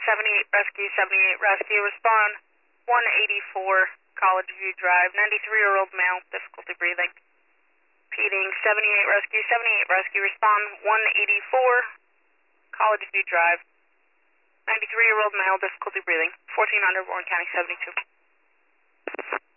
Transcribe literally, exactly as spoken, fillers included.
seventy-eight Rescue, seventy-eight Rescue, respond one eighty-four College View Drive, ninety-three-year-old male, difficulty breathing. Repeating, seventy-eight Rescue, seventy-eight Rescue, respond one eighty-four College View Drive, ninety-three-year-old male, difficulty breathing, fourteen hundred Warren County, seventy-two.